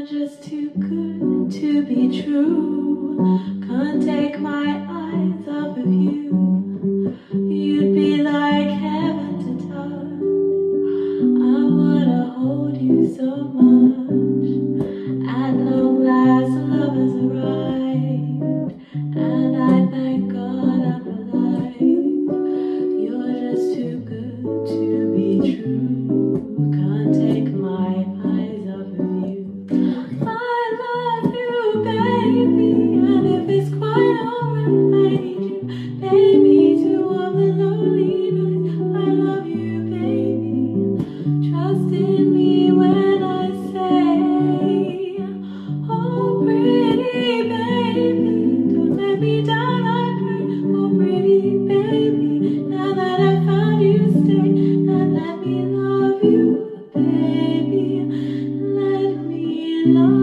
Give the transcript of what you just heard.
just too good to be true. Can't take my eyes off of you. You'd be like heaven to touch. I wanna hold you so much. At long last, love has arrived, and I thank God I'm alive. You're just too good to be true. Can't take my eyes off of you. I love you, baby, and if it's quite alright, I need you, baby, to warm the lonely nights. I love you, baby. Trust in me when I say, oh, pretty baby, don't let me down, I pray. Oh, pretty baby, now that I found you, stay and let me love you, baby. Let me love